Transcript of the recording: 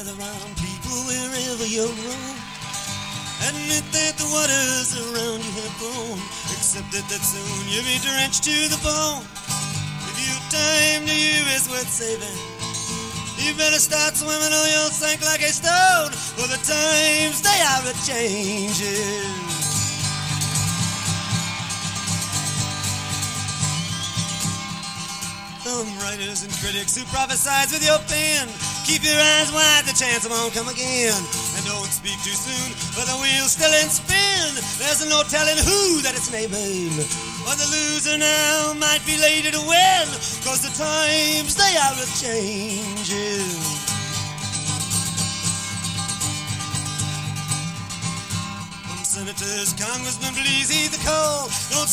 gather round, people, wherever you roam. Admit that the waters around you have grown. Accept that soon you'll be drenched to the bone. If your time to you is worth saving, you better start swimming or you'll sink like a stone. For the times, they are a-changing. Some writers and critics who prophesize with your pen, keep your eyes wide, the chance won't come again. And don't speak too soon, for the wheel's still in spin. There's no telling who that it's naming. Or the loser now might be later to win, 'cause the times, they are a-changing. Senators, congressmen, please heed the call. Don't